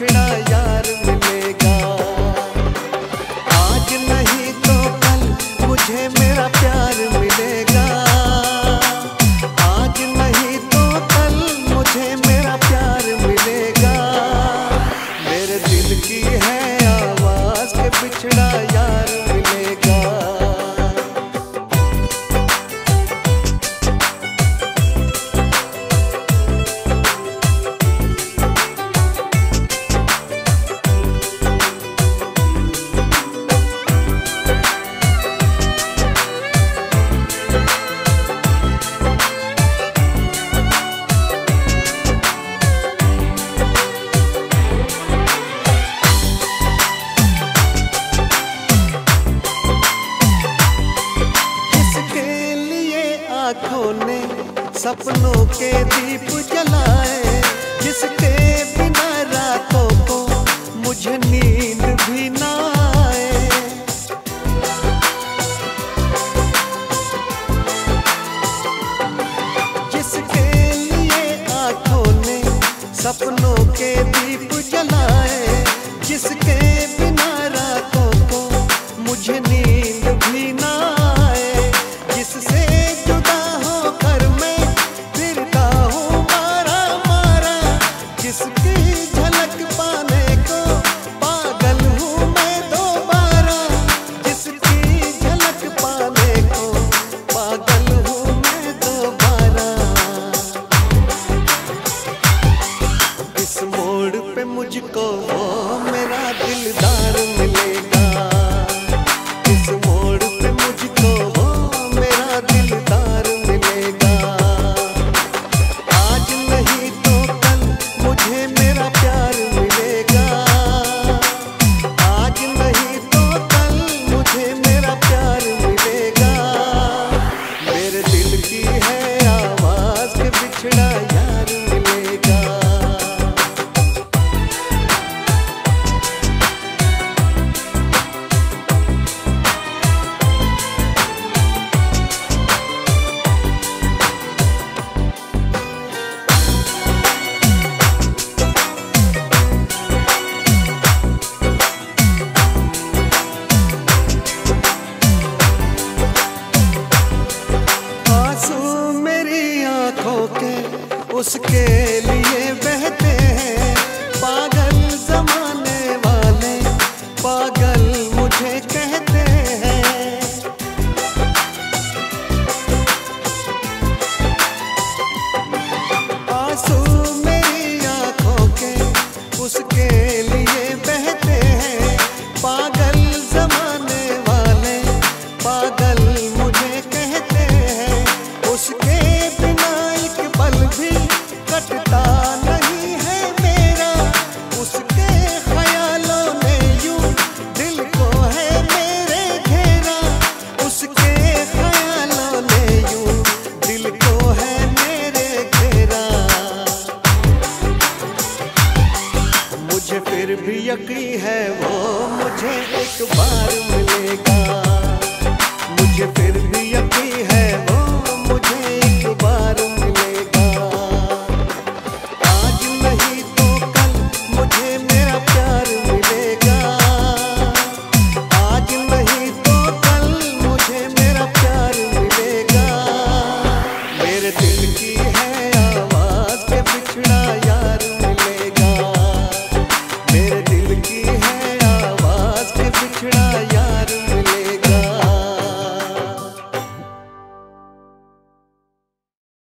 बिछड़ा यार मिलेगा। आज नहीं तो कल मुझे मेरा प्यार मिलेगा। आज नहीं तो कल मुझे मेरा प्यार मिलेगा। मेरे दिल की है आवाज के बिछड़ा यार मिलेगा। आँखों ने सपनों के दीप जलाए, जिसके बिना रातों को मुझे नींद भी ना आए। जिसके लिए आँखों ने सपनों के दीप जलाए, जिसके बिना रातों को मुझे नींद भी ना आए। जिससे जिसकी झलक पाने को पागल हूँ मैं दोबारा। जिसकी झलक पाने को पागल हूँ मैं दोबारा। इस मोड़ पे मुझको वो मेरा दिलदार मिलेगा। इस मोड़ पे मुझको वो मेरा दिलदार मिलेगा। आज नहीं तो मुझे मेरा प्यार मिलेगा। आज नहीं तो कल मुझे मेरा प्यार मिलेगा। मेरे दिल की है आवाज के बिछड़ा यार मिलेगा। उसके लिए बहते हैं पागल जमाने वाले, पागल मुझे कहते हैं। आंसू मेरी आंखों के उसके लिए बहते हैं पागल जमाने वाले, पागल मुझे कहते हैं। उसके बिना एक पल भी कटता नहीं है मेरा। उसके ख्यालों ने यूं दिल को है मेरे घेरा। उसके ख्यालों ने यूं दिल को है मेरे घेरा। मुझे फिर भी यकीन है वो मुझे एक बार मिलेगा। मुझे फिर भी यकीन है वो